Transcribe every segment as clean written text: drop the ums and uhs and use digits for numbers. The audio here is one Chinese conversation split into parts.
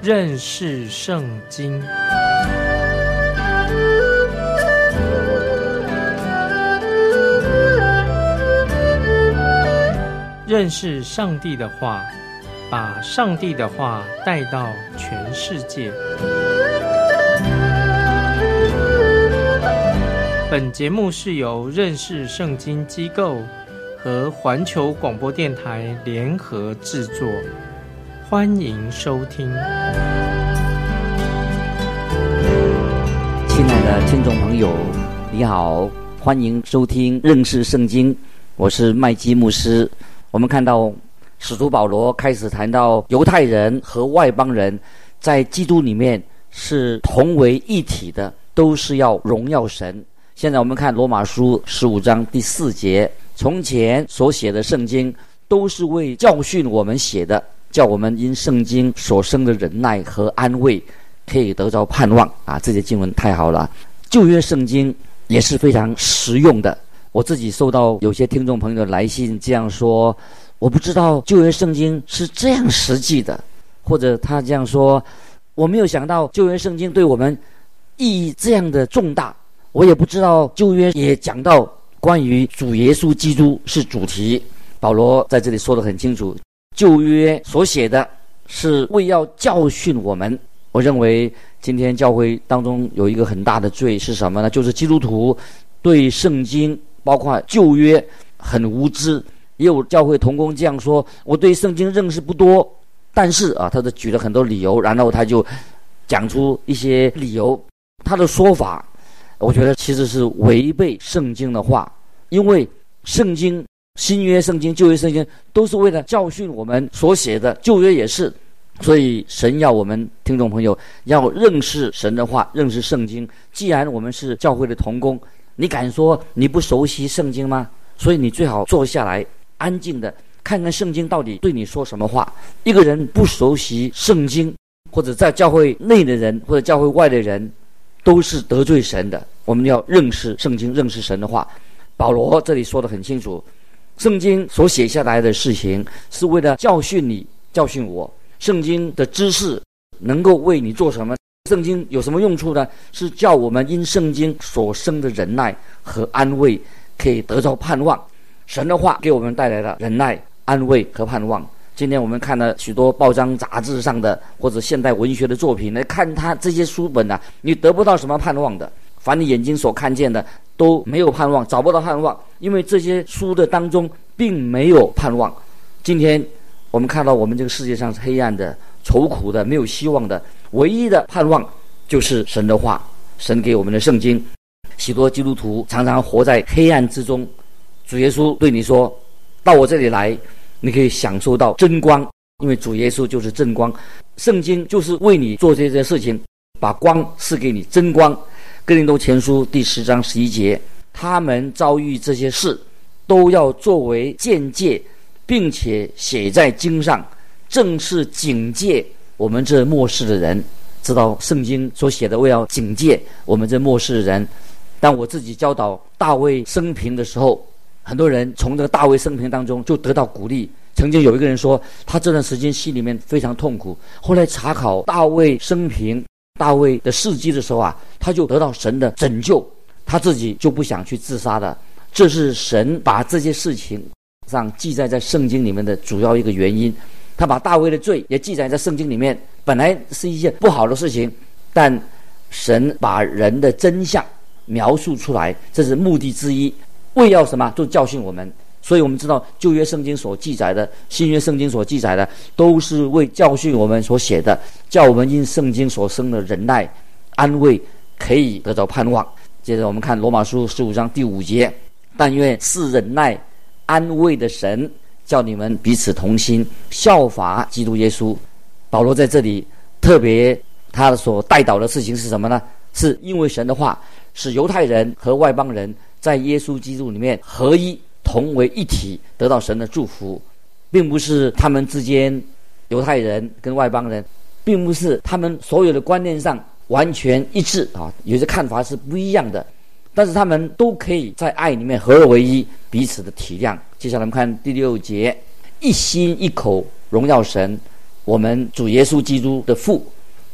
认识圣经。认识上帝的话，把上帝的话带到全世界。本节目是由认识圣经机构和环球广播电台联合制作，欢迎收听。 亲爱的听众朋友，你好，欢迎收听认识圣经，我是麦基牧师。我们看到使徒保罗开始谈到犹太人和外邦人在基督里面是同为一体的，都是要荣耀神。现在我们看罗马书15章第4节，从前所写的圣经都是为教训我们写的，叫我们因圣经所生的忍耐和安慰可以得着盼望啊！这些经文太好了。旧约圣经也是非常实用的。我自己收到有些听众朋友的来信，这样说：我不知道旧约圣经是这样实际的，或者他这样说：我没有想到旧约圣经对我们意义这样的重大。我也不知道旧约也讲到关于主耶稣基督是主题。保罗在这里说得很清楚，旧约所写的是为要教训我们。我认为今天教会当中有一个很大的罪是什么呢？就是基督徒对圣经包括旧约很无知。也有教会同工这样说：我对圣经认识不多，但是他就举了很多理由，然后他就讲出一些理由。他的说法我觉得其实是违背圣经的话，因为圣经新约圣经旧约圣经都是为了教训我们所写的，旧约也是。所以神要我们听众朋友要认识神的话，认识圣经。既然我们是教会的同工，你敢说你不熟悉圣经吗？所以你最好坐下来安静的看看圣经到底对你说什么话。一个人不熟悉圣经，或者在教会内的人或者教会外的人，都是得罪神的。我们要认识圣经，认识神的话。保罗这里说得很清楚，圣经所写下来的事情是为了教训你，教训我。圣经的知识能够为你做什么？圣经有什么用处呢？是叫我们因圣经所生的忍耐和安慰可以得着盼望。神的话给我们带来了忍耐、安慰和盼望。今天我们看了许多报章杂志上的或者现代文学的作品，来看他这些书本啊，你得不到什么盼望的。凡你眼睛所看见的都没有盼望，找不到盼望，因为这些书的当中并没有盼望。今天我们看到我们这个世界上是黑暗的、愁苦的、没有希望的，唯一的盼望就是神的话，神给我们的圣经。许多基督徒常常活在黑暗之中，主耶稣对你说：到我这里来，你可以享受到真光，因为主耶稣就是真光。圣经就是为你做这件事情，把光赐给你，真光。哥林多前书第10章11节，他们遭遇这些事，都要作为鉴戒，并且写在经上，正是警戒我们这末世的人。知道圣经所写的为要警戒我们这末世的人。当我自己教导大卫生平的时候，很多人从这个大卫生平当中就得到鼓励。曾经有一个人说，他这段时间心里面非常痛苦，后来查考大卫生平、大卫的事迹的时候啊，他就得到神的拯救，他自己就不想去自杀的。这是神把这些事情上记载在圣经里面的主要一个原因。他把大卫的罪也记载在圣经里面，本来是一件不好的事情，但神把人的真相描述出来，这是目的之一，为要什么？就教训我们。所以我们知道旧约圣经所记载的，新约圣经所记载的，都是为教训我们所写的，叫我们因圣经所生的忍耐、安慰可以得到盼望。接着我们看罗马书15章第5节，但愿是忍耐、安慰的神，叫你们彼此同心，效法基督耶稣。保罗在这里特别他所带导的事情是什么呢？是因为神的话使犹太人和外邦人在耶稣基督里面合一，同为一体，得到神的祝福。并不是他们之间，犹太人跟外邦人并不是他们所有的观念上完全一致啊，有些看法是不一样的，但是他们都可以在爱里面合而为一，彼此的体谅。接下来我们看第6节，一心一口荣耀神，我们主耶稣基督的父，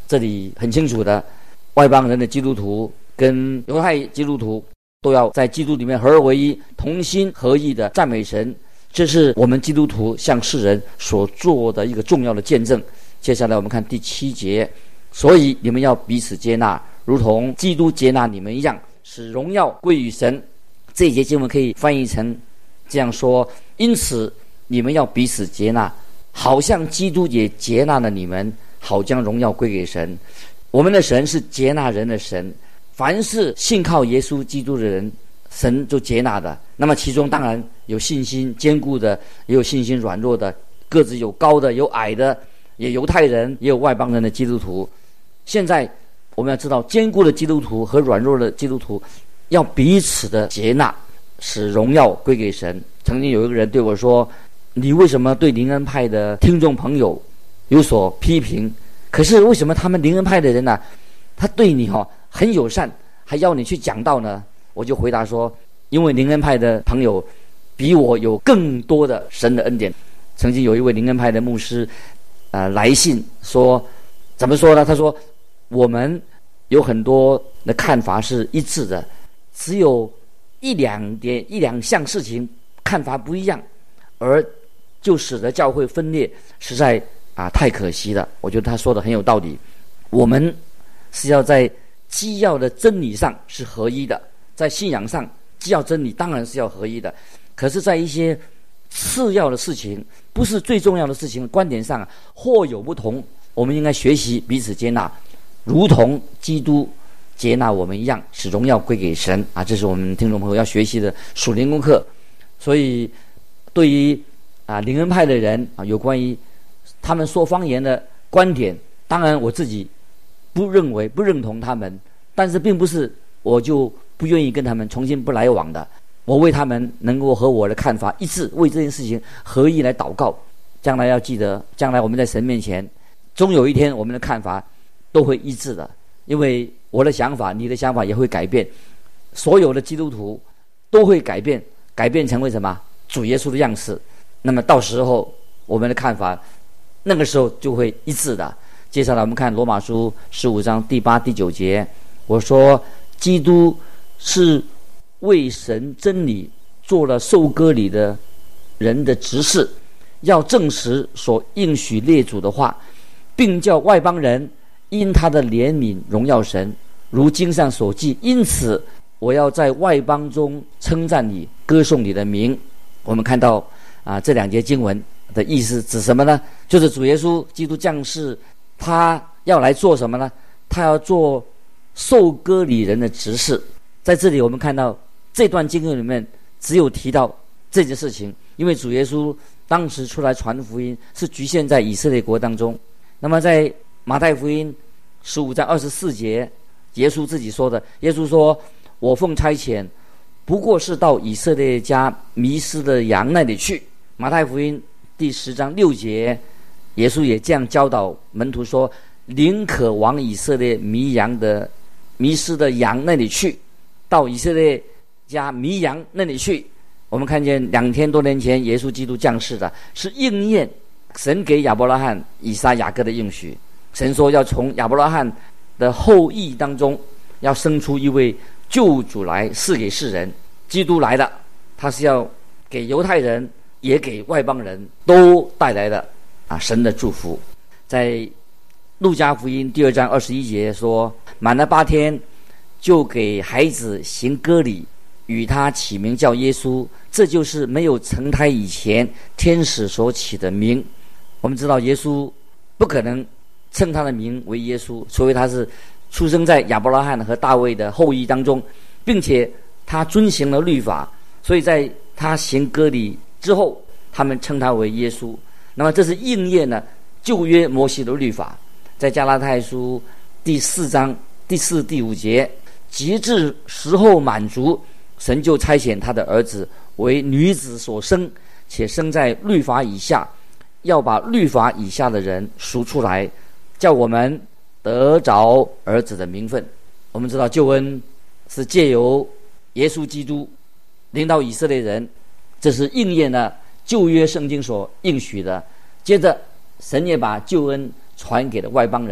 这里很清楚的，外邦人的基督徒跟犹太基督徒都要在基督里面合而为一，同心合意的赞美神。这是我们基督徒向世人所做的一个重要的见证。接下来我们看第7节，所以你们要彼此接纳，如同基督接纳你们一样，使荣耀归于神。这一节经文可以翻译成这样说：因此你们要彼此接纳，好像基督也接纳了你们，好将荣耀归给神。我们的神是接纳人的神，凡是信靠耶稣基督的人，神就接纳的。那么其中当然有信心坚固的，也有信心软弱的，个子有高的有矮的，也犹太人也有外邦人的基督徒。现在我们要知道，坚固的基督徒和软弱的基督徒要彼此的接纳，使荣耀归给神。曾经有一个人对我说，你为什么对灵恩派的听众朋友有所批评，可是为什么他们灵恩派的人呢，他对你很友善，还要你去讲道呢？我就回答说，因为灵恩派的朋友比我有更多的神的恩典。曾经有一位灵恩派的牧师来信说，怎么说呢？他说我们有很多的看法是一致的，只有一两项事情看法不一样，而就使得教会分裂，实在太可惜了。我觉得他说的很有道理。我们是要在基要的真理上是合一的，在信仰上基要真理当然是要合一的，可是在一些次要的事情，不是最重要的事情，观点上或有不同，我们应该学习彼此接纳，如同基督接纳我们一样，使荣耀归给神这是我们听众朋友要学习的属灵功课。所以对于灵恩派的人有关于他们说方言的观点，当然我自己不认同他们，但是并不是我就不愿意跟他们重新不来往的。我为他们能够和我的看法一致，为这件事情合意来祷告。将来要记得，将来我们在神面前，终有一天我们的看法都会一致的，因为我的想法你的想法也会改变，所有的基督徒都会改变成为什么？主耶稣的样式。那么到时候我们的看法那个时候就会一致的。接下来我们看罗马书15章第8、第9节，我说基督是为神真理做了受割礼的人的执事，要证实所应许列祖的话，并叫外邦人因他的怜悯荣耀神，如经上所记，因此我要在外邦中称赞你，歌颂你的名。我们看到这两节经文的意思指什么呢？就是主耶稣基督降世，他要来做什么呢？他要做受割礼人的执事。在这里我们看到这段经文里面只有提到这件事情，因为主耶稣当时出来传福音是局限在以色列国当中。那么在马太福音15章24节，耶稣自己说的，耶稣说，我奉差遣不过是到以色列家迷失的羊那里去。马太福音第10章6节，耶稣也这样教导门徒说，宁可往以色列迷失的羊那里去，到以色列家迷羊那里去。我们看见2000多年前耶稣基督降世的，是应验神给亚伯拉罕、以撒、雅各的应许。神说要从亚伯拉罕的后裔当中要生出一位救主来，赐给世人。基督来了，他是要给犹太人也给外邦人都带来了神的祝福。在路加福音第2章21节说，满了8天，就给孩子行割礼，与他起名叫耶稣，这就是没有成胎以前天使所起的名。我们知道耶稣不可能称他的名为耶稣，除非他是出生在亚伯拉罕和大卫的后裔当中，并且他遵行了律法，所以在他行割礼之后，他们称他为耶稣。那么这是应验了旧约摩西的律法。在加拉太书第4章第4、第5节，及至时候满足，神就差遣他的儿子为女子所生，且生在律法以下，要把律法以下的人赎出来，叫我们得着儿子的名分。我们知道救恩是借由耶稣基督领导以色列人，这是应验了旧约圣经所应许的。接着神也把救恩传给了外邦人，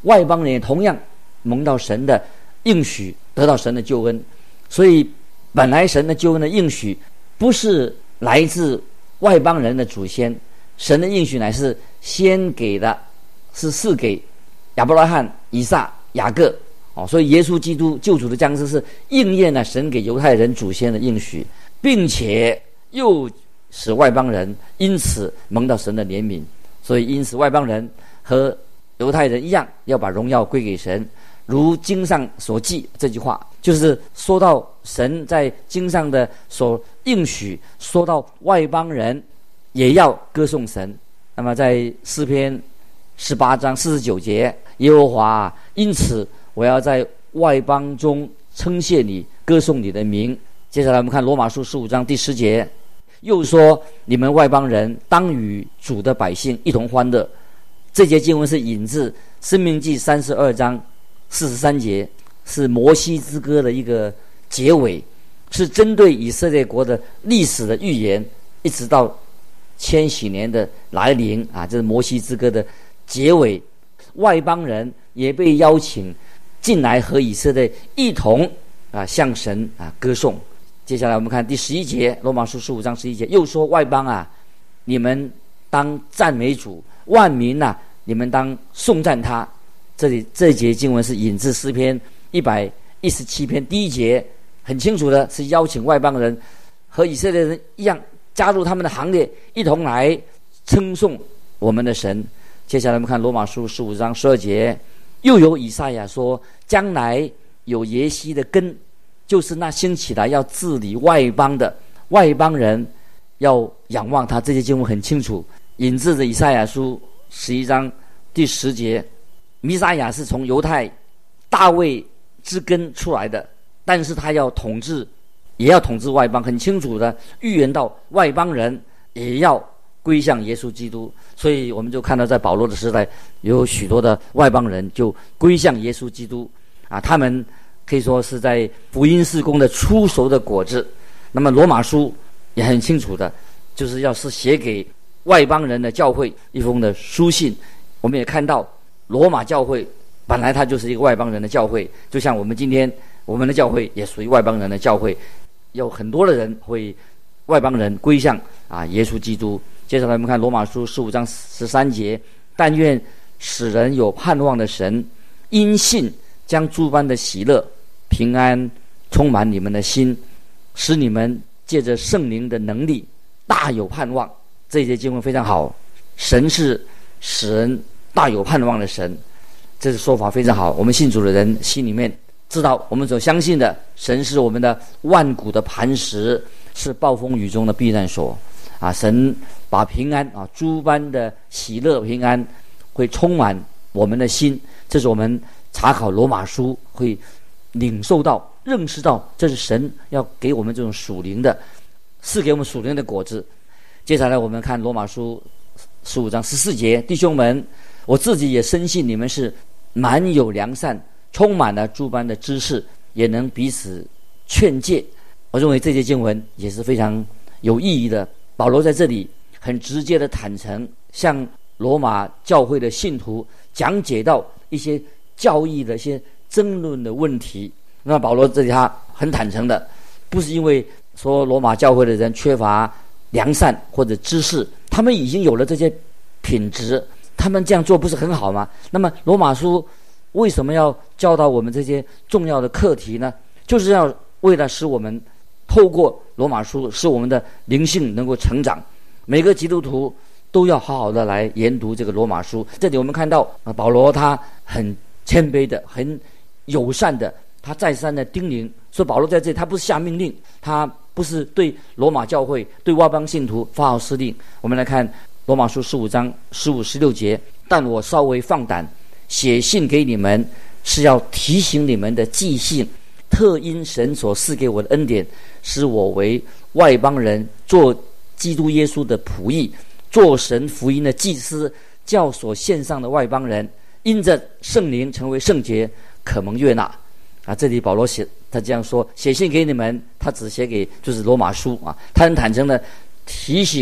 外邦人也同样蒙到神的应许，得到神的救恩。所以本来神的救恩的应许不是来自外邦人的祖先，神的应许乃是先给的，是赐给亚伯拉罕、以撒、雅各。所以耶稣基督救主的降世是应验了神给犹太人祖先的应许，并且又使外邦人因此蒙到神的怜悯。所以因此外邦人和犹太人一样，要把荣耀归给神。如经上所记，这句话就是说到神在经上的所应许，说到外邦人也要歌颂神。那么在诗篇18章49节，耶和华因此我要在外邦中称谢你，歌颂你的名。接下来我们看罗马书15章第10节，又说你们外邦人当与主的百姓一同欢乐。这节经文是引自申命记32章43节，是摩西之歌的一个结尾，是针对以色列国的历史的预言，一直到千禧年的来临这是摩西之歌的结尾。外邦人也被邀请进来和以色列一同向神歌颂。接下来我们看第11节，罗马书15章11节，又说外邦你们当赞美主，万民你们当颂赞他。这一节经文是引自诗篇117篇第1节，很清楚的是邀请外邦人和以色列人一样加入他们的行列，一同来称颂我们的神。接下来我们看罗马书15章12节，又有以赛亚说，将来有耶西的根，就是那兴起来要治理外邦的，外邦人要仰望他。这些经文很清楚，引自的以赛亚书11章第10节，弥赛亚是从犹太大卫之根出来的，但是他要统治，也要统治外邦，很清楚的预言到外邦人也要归向耶稣基督。所以我们就看到在保罗的时代，有许多的外邦人就归向耶稣基督他们可以说是在福音事工的初熟的果子。那么罗马书也很清楚的，就是要是写给外邦人的教会一封的书信。我们也看到罗马教会本来它就是一个外邦人的教会，就像我们今天我们的教会也属于外邦人的教会，有很多的人会外邦人归向耶稣基督。接下来我们看罗马书15章13节，但愿使人有盼望的神，因信将诸般的喜乐平安充满你们的心，使你们借着圣灵的能力大有盼望。这一节经文非常好，神是使人大有盼望的神，这个说法非常好。我们信主的人心里面知道，我们所相信的神是我们的万古的磐石，是暴风雨中的避难所神把平安诸般的喜乐平安会充满我们的心。这是我们查考罗马书会领受到、认识到，这是神要给我们这种属灵的，赐给我们属灵的果子。接下来我们看罗马书15章14节，弟兄们，我自己也深信你们是满有良善，充满了诸般的知识，也能彼此劝诫。我认为这节经文也是非常有意义的。保罗在这里很直接的坦诚，向罗马教会的信徒讲解到一些教义的一些争论的问题。那保罗这里他很坦诚的，不是因为说罗马教会的人缺乏良善或者知识，他们已经有了这些品质，他们这样做不是很好吗？那么罗马书为什么要教导我们这些重要的课题呢？就是要为了使我们透过罗马书使我们的灵性能够成长。每个基督徒都要好好的来研读这个罗马书。这里我们看到保罗他很谦卑的，很友善的，他再三的叮咛说，保罗在这里他不是下命令，他不是对罗马教会对外邦信徒发号施令。我们来看罗马书15章15、16节，但我稍微放胆写信给你们，是要提醒你们的记性，特因神所赐给我的恩典，使我为外邦人做基督耶稣的仆役，做神福音的祭司，叫所献上的外邦人因着圣灵成为圣洁，可蒙悦纳。这里保罗他这样说，写信给你们，他只写给就是罗马书他很坦诚的提醒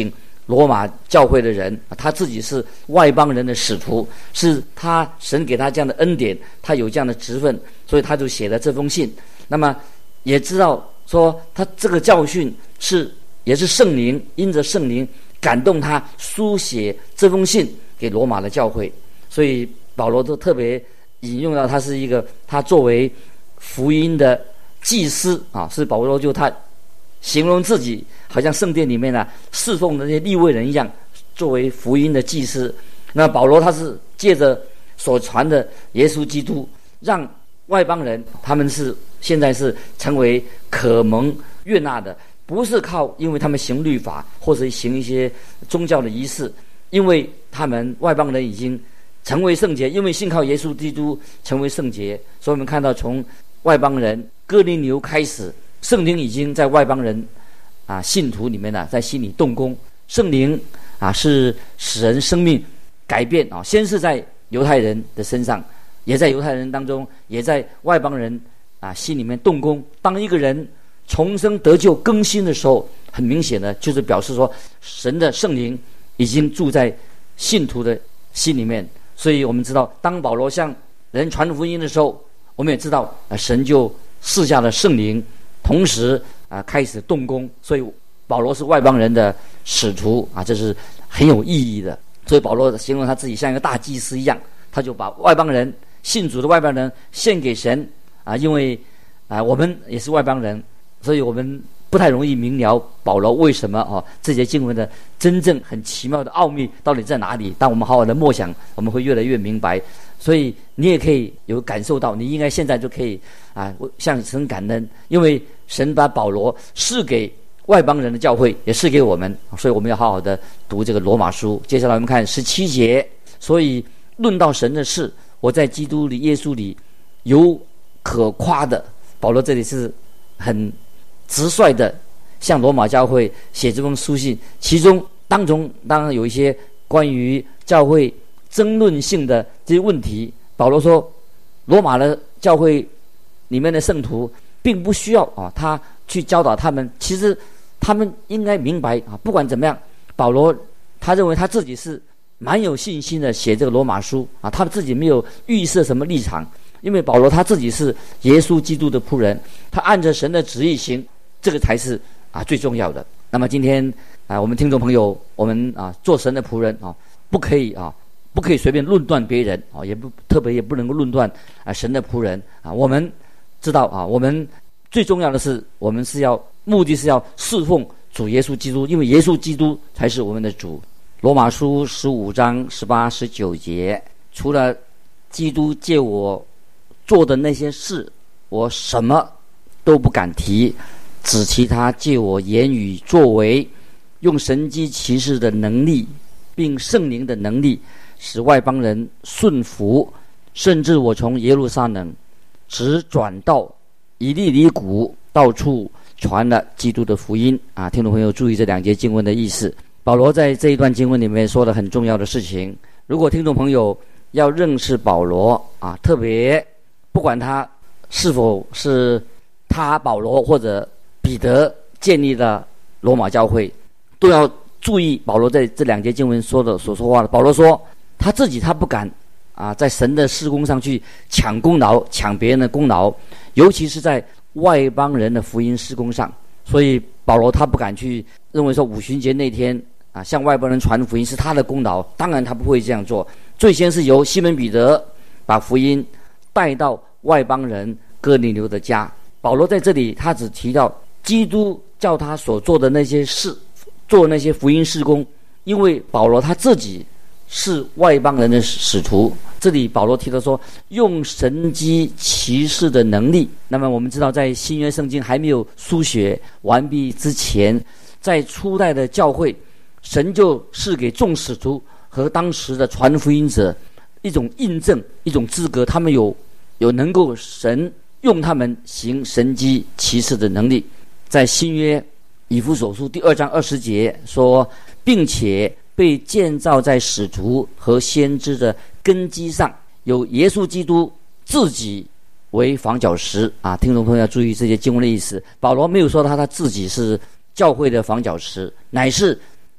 罗马教会的人，他自己是外邦人的使徒，是他神给他这样的恩典，他有这样的职分，所以他就写了这封信。那么也知道说他这个教训也是圣灵因着圣灵感动他书写这封信给罗马的教会，所以保罗都特别引用到他作为福音的祭司啊，是保罗就他形容自己好像圣殿里面侍奉的那些利未人一样，作为福音的祭司。那保罗他是借着所传的耶稣基督，让外邦人他们现在是成为可蒙悦纳的，不是因为他们行律法或者行一些宗教的仪式，因为他们外邦人已经成为圣洁，因为信靠耶稣基督成为圣洁。所以我们看到从外邦人哥尼流开始，圣灵已经在外邦人信徒里面在心里动工。圣灵是使人生命改变先是在犹太人的身上，也在犹太人当中，也在外邦人心里面动工。当一个人重生得救更新的时候，很明显的就是表示说神的圣灵已经住在信徒的心里面。所以我们知道，当保罗向人传福音的时候，我们也知道神就赐下了圣灵，同时开始动工。所以保罗是外邦人的使徒这是很有意义的。所以保罗形容他自己像一个大祭司一样，他就把外邦人信主的外邦人献给神因为我们也是外邦人，所以我们不太容易明了保罗为什么这些经文的真正很奇妙的奥秘到底在哪里。当我们好好的默想，我们会越来越明白。所以你也可以有感受到，你应该现在就可以向神感恩，因为神把保罗赐给外邦人的教会，也赐给我们，所以我们要好好的读这个罗马书。接下来我们看17节，所以论到神的事，我在基督里耶稣里有可夸的。保罗这里是很直率的向罗马教会写这封书信，其中当然有一些关于教会争论性的这些问题。保罗说罗马的教会里面的圣徒并不需要他去教导他们，其实他们应该明白不管怎么样，保罗他认为他自己是蛮有信心的写这个罗马书他自己没有预设什么立场，因为保罗他自己是耶稣基督的仆人，他按着神的旨意行，这个才是最重要的。那么今天我们听众朋友，我们做神的仆人不可以随便论断别人特别也不能够论断神的仆人我们知道我们最重要的是，我们目的是要侍奉主耶稣基督，因为耶稣基督才是我们的主。罗马书15章18、19节，除了基督借我做的那些事，我什么都不敢提，只其他借我言语作为，用神迹奇事的能力，并圣灵的能力，使外邦人顺服，甚至我从耶路撒冷直转到以利里谷，到处传了基督的福音听众朋友注意这2节经文的意思。保罗在这一段经文里面说了很重要的事情。如果听众朋友要认识保罗特别不管他是否是他保罗或者彼得建立的罗马教会，都要注意保罗在这2节经文所说话的。保罗说他自己他不敢在神的事工上去抢功劳，抢别人的功劳，尤其是在外邦人的福音事工上。所以保罗他不敢去认为说五旬节那天向外邦人传福音是他的功劳，当然他不会这样做。最先是由西门彼得把福音带到外邦人哥尼流的家。保罗在这里他只提到基督叫他所做的那些事，做那些福音事工，因为保罗他自己是外邦人的使徒。这里保罗提到说用神机骑士的能力。那么我们知道在新约圣经还没有书写完毕之前，在初代的教会，神就赐给众使徒和当时的传福音者一种印证，一种资格，他们有能够神用他们行神机骑士的能力。在新约以弗所书第2章20节说，并且被建造在使徒和先知的根基上，有耶稣基督自己为房角石听众朋友要注意这些经文的意思。保罗没有说他自己是教会的房角石，乃是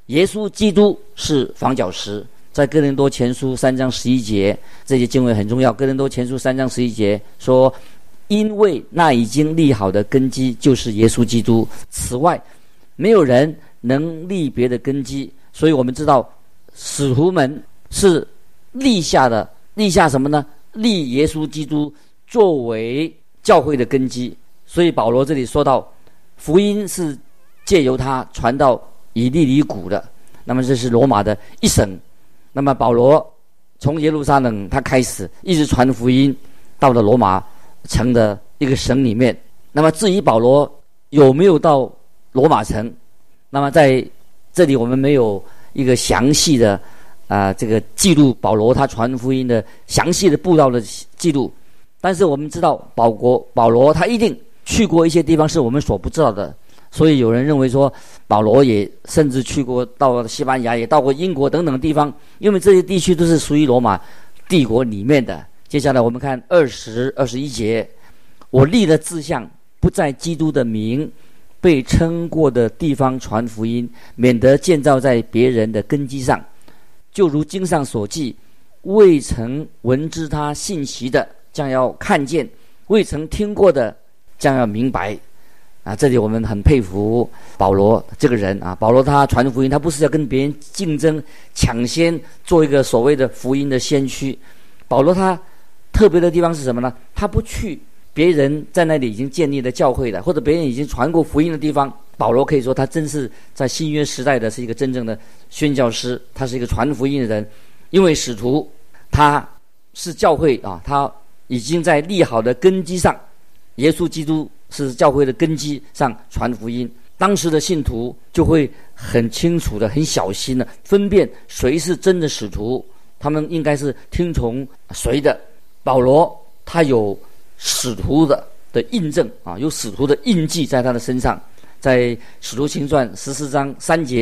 耶稣基督是房角石。在哥林多前书3章11节，这些经文很重要。哥林多前书3章11节说，因为那已经立好的根基就是耶稣基督，此外没有人能立别的根基。所以我们知道使徒们是立下什么呢？立耶稣基督作为教会的根基。所以保罗这里说到，福音是借由他传到以利里谷的，那么这是罗马的一省。那么保罗从耶路撒冷他开始一直传福音，到了罗马城的一个省里面。那么至于保罗有没有到罗马城，那么在这里我们没有一个详细的这个记录保罗他传福音的详细的布道的记录，但是我们知道保罗他一定去过一些地方是我们所不知道的。所以有人认为说，保罗也甚至去过到西班牙，也到过英国等等地方，因为这些地区都是属于罗马帝国里面的。接下来我们看20、21节，我立了志向，不在基督的名被称过的地方传福音，免得建造在别人的根基上。就如经上所记，未曾闻知他信息的，将要看见；未曾听过的，将要明白。这里我们很佩服保罗这个人啊。保罗他传福音，他不是要跟别人竞争抢先做一个所谓的福音的先驱。保罗他特别的地方是什么呢？他不去别人在那里已经建立的教会的，或者别人已经传过福音的地方。保罗可以说他真是在新约时代的是一个真正的宣教师，他是一个传福音的人。因为使徒他是教会啊，他已经在立好的根基上，耶稣基督是教会的根基上传福音。当时的信徒就会很清楚的、很小心的分辨谁是真的使徒，他们应该是听从谁的。保罗他有使徒的印证啊，有使徒的印记在他的身上。在使徒行传14章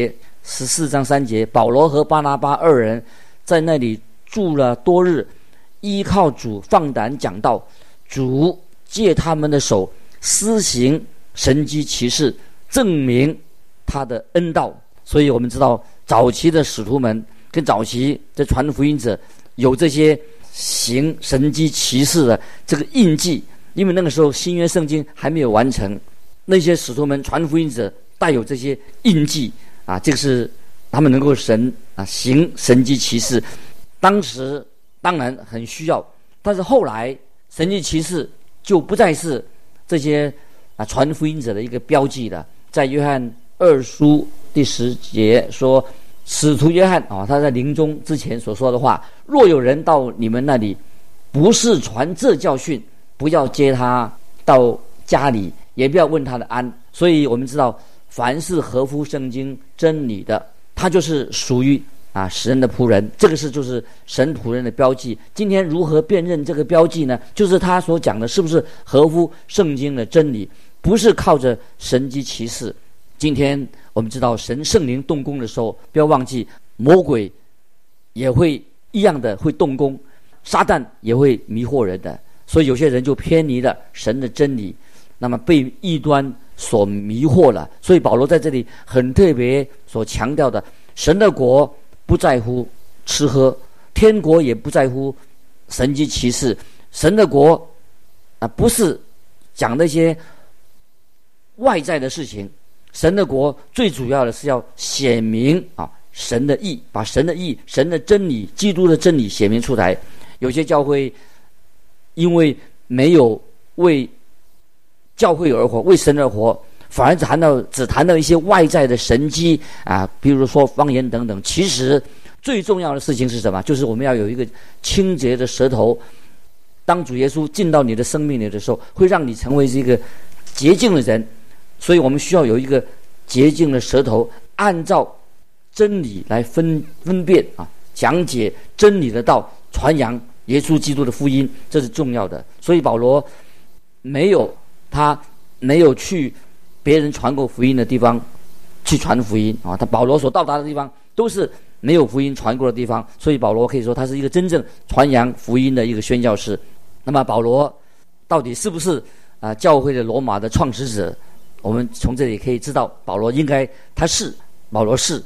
3节，保罗和巴拿巴二人在那里住了多日，依靠主放胆讲道，主借他们的手施行神迹奇事，证明他的恩道。所以我们知道早期的使徒们跟早期的传福音者有这些行神迹奇事的这个印记，因为那个时候新约圣经还没有完成，那些使徒们传福音者带有这些印记啊，这个是他们能够行神迹奇事。当时当然很需要，但是后来神迹奇事就不再是这些传福音者的一个标记了。在约翰2书第10节说，使徒约翰他在临终之前所说的话，若有人到你们那里不是传这教训，不要接他到家里，也不要问他的安。所以我们知道，凡是合乎圣经真理的，他就是属于神的仆人。这个就是神仆人的标记。今天如何辨认这个标记呢？就是他所讲的是不是合乎圣经的真理，不是靠着神迹奇事。今天我们知道神圣灵动工的时候，不要忘记魔鬼也会一样的会动工，撒旦也会迷惑人的。所以有些人就偏离了神的真理，那么被异端所迷惑了。所以保罗在这里很特别所强调的，神的国不在乎吃喝，天国也不在乎神迹奇事。神的国不是讲那些外在的事情，神的国最主要的是要显明神的义，把神的义、神的真理、基督的真理显明出来。有些教会因为没有为教会而活，为神而活，反而只谈到一些外在的神迹比如说方言等等。其实最重要的事情是什么？就是我们要有一个清洁的舌头。当主耶稣进到你的生命里的时候，会让你成为一个洁净的人。所以我们需要有一个洁净的舌头，按照真理来分辨讲解真理的道，传扬耶稣基督的福音，这是重要的。所以保罗没有去别人传过福音的地方去传福音保罗所到达的地方都是没有福音传过的地方。所以保罗可以说他是一个真正传扬福音的一个宣教士。那么保罗到底是不是教会的罗马的创始者？我们从这里可以知道，保罗是。那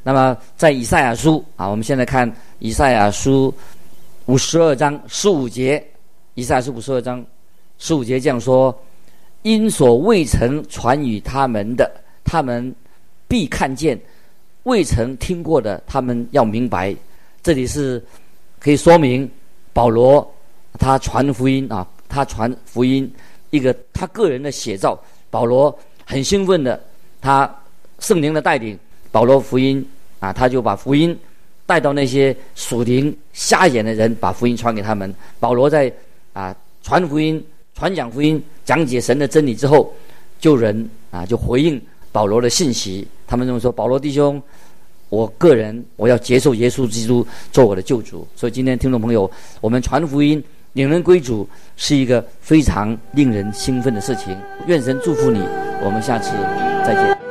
那么在以赛亚书我们现在看以赛亚书52章15节，以赛亚书52章15节这样说：因所未曾传与他们的，他们必看见；未曾听过的，他们要明白。这里是可以说明保罗他传福音他传福音一个他个人的写照。保罗很兴奋的，他圣灵的带领，保罗福音他就把福音带到那些属灵瞎眼的人，把福音传给他们。保罗在传福音、传讲福音、讲解神的真理之后，就人就回应保罗的信息。他们这么说：保罗弟兄，我个人我要接受耶稣基督做我的救主。所以今天听众朋友，我们传福音领人归主是一个非常令人兴奋的事情。愿神祝福你，我们下次再见。